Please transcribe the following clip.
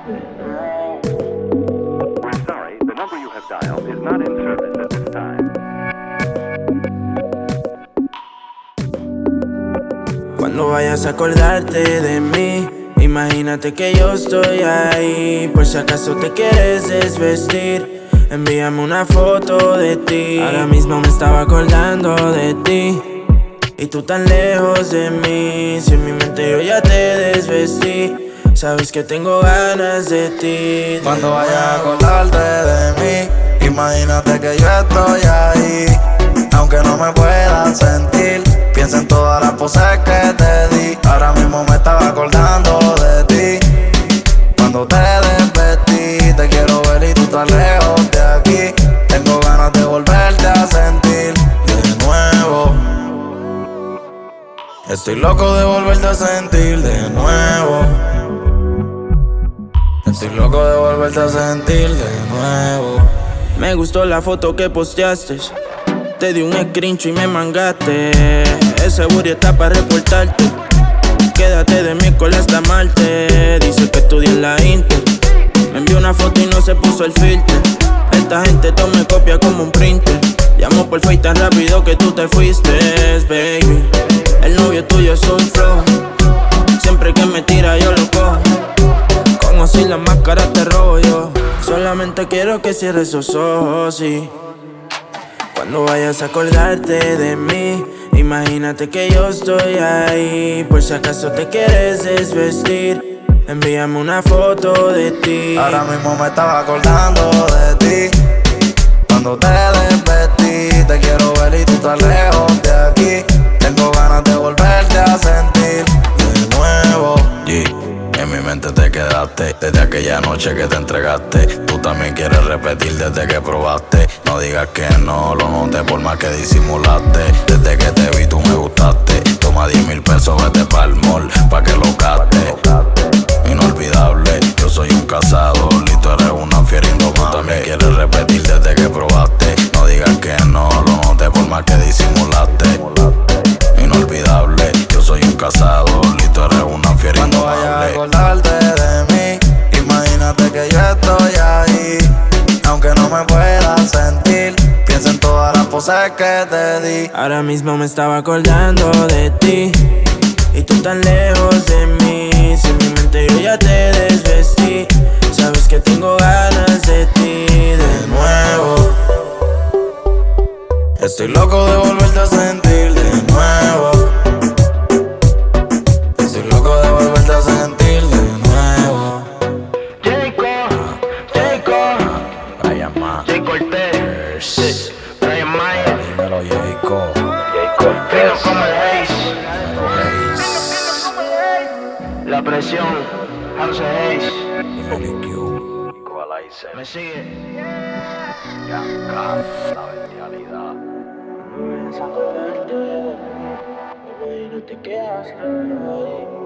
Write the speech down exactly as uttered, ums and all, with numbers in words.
We're sorry, the number you have dialed is not in service at this time. Cuando vayas a acordarte de mí, imagínate que yo estoy ahí. Por si acaso te quieres desvestir, envíame una foto de ti. Ahora mismo me estaba acordando de ti y tú tan lejos de mí. Si en mi mente yo ya te desvestí, sabes que tengo ganas de ti. Cuando vayas a acordarte de mí, imagínate que yo estoy ahí. Aunque no me puedas sentir, piensa en todas las poses que te di. Ahora mismo me estaba acordando de ti. Cuando te desvestí, te quiero ver y tú estás lejos de aquí. Tengo ganas de volverte a sentir de nuevo. Estoy loco de volverte a sentir de nuevo. Estoy loco de volverte a sentir de nuevo. Me gustó la foto que posteaste, te di un screenshot y me mangaste. Ese booty está para reportarte. Quédate de miércoles hasta martes. Dice que estudia en la Inter. Me envió una foto y no se puso el filter. Esta gente tome copia como un printer. Llamo por Face tan rápido que tú te fuiste, baby. El novio tuyo es un flow. Siempre que me tira yo lo cojo. Como si la máscara te robo yo. Solamente quiero que cierres esos ojos, sí. Cuando vayas a acordarte de mí, imagínate que yo estoy ahí. Por si acaso te quieres desvestir, envíame una foto de ti. Ahora mismo me estaba acordando de ti. Cuando te desvestí, te quiero ver y tú estás lejos de aquí. Tengo ganas de volverte a sentir de nuevo. Yeah. En mi mente te quedaste desde aquella noche que te entregaste. Tú también quieres repetir desde que probaste. No digas que no, lo noté por más que disimulaste. Desde que te vi tú me gustaste. Toma diez mil pesos, vete pa'l mall pa' que lo gaste. Inolvidable, yo soy un cazador y tú eres una fiera indomable. Tú también quieres repetir desde que probaste. No digas que no, lo noté por más que disimulaste. Inolvidable, yo soy un cazador y tú eres una fiera Cuando indomable. vayas a acordarte de mí, imagínate que yo estoy ahí. Aunque no me puedas sentir, piensa en todas las poses que te di. Ahora mismo me estaba acordando de ti y tú tan lejos de mí. Si en mi mente yo ya te desvestí, sabes que tengo ganas de ti de nuevo. Estoy loco de volverte a sentir de nuevo. Estoy loco de volverte a sentir de nuevo. Jacob, Jacob, Brian Ma. Jay Cortez, Brian Mayer, Dímelo, Jacob. fino como el Haze, Dímelo, Hayes. la presión, House Haze, Dímelo, Q. me sigue. Yanka, la bestialidad. Imagínate que hasta ahí.